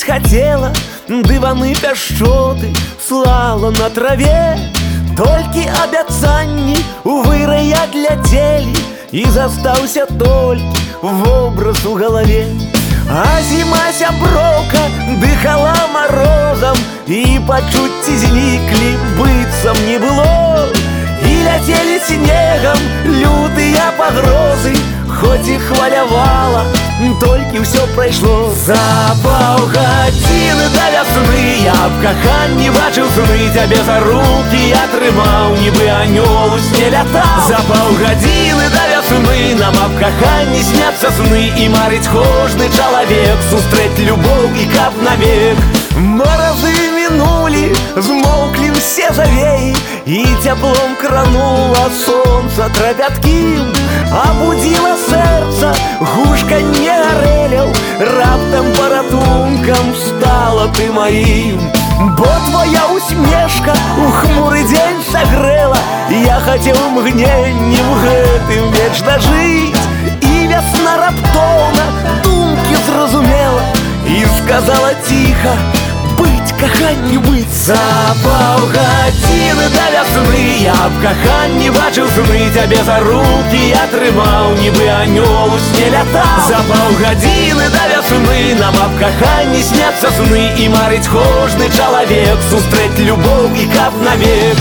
хацела, дываны пяшчоты слала на траве. Толькі абяцанні вырая ляцелі, і застаўся толькі вобраз у галаве. А зіма сяброўка дыхала марозам, і пачуцці зніклі, быццам не было. І ляцелі снегам лютыя пагрозы, хоць і хвалявала, толькі ўсё прайшло. За паўгадзіны да вясны я аб каханні бачыў сны, цябе за рукі я трымаў, нібы анёл у сне лятаў. За паўгадзіны да вясны нам аб каханні сняцца сны, і марыць кожны чалавек сустрэць любоў і каб навек. Маразы мінулі, змоўклі ўсе завеі, і цяплом кранула сонца трапяткім. Абудзіла сэрца гушканне арэляў, раптам паратункам стала ты маім. Бо твоя усмешка у хмуры дзень сагрэла, я хацеў мгненнем гэтым вечна жыць. І вясна раптоўна думкі зразумела і сказала ціха: быць, каханню быць. За паўгадзіны да вясны я аб каханні бачыў сны, цябе за рукі я трымаў, нібы анёл у сне лятаў. За паўгадзіны да вясны нам аб каханні сняцца сны, і марыць кожны чалавек сустрэць любоў і каб навек.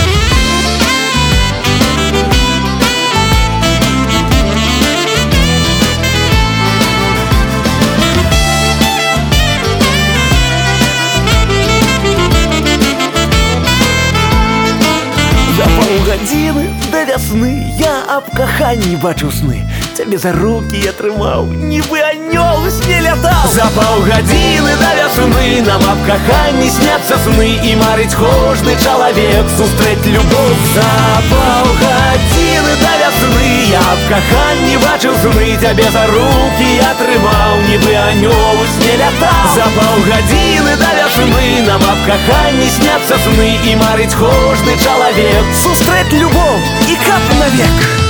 Паўгадзіны да вясны я аб каханні бачыў сны, цябе за рукі я трымаў, нібы анёл у сне лятаў. За паўгадзіны да вясны нам аб каханні сняцца сны, і марыць кожны чалавек сустрэць любоў. За паўгадзіны да вясны я аб каханні бачыў сны, цябе за рукі я трымаў, нібы анёл у сне лятаў. За паўгадзіны да вясны нам аб каханні сняцца сны, і марыць кожны чалавек сустрэць любоў і каб навек.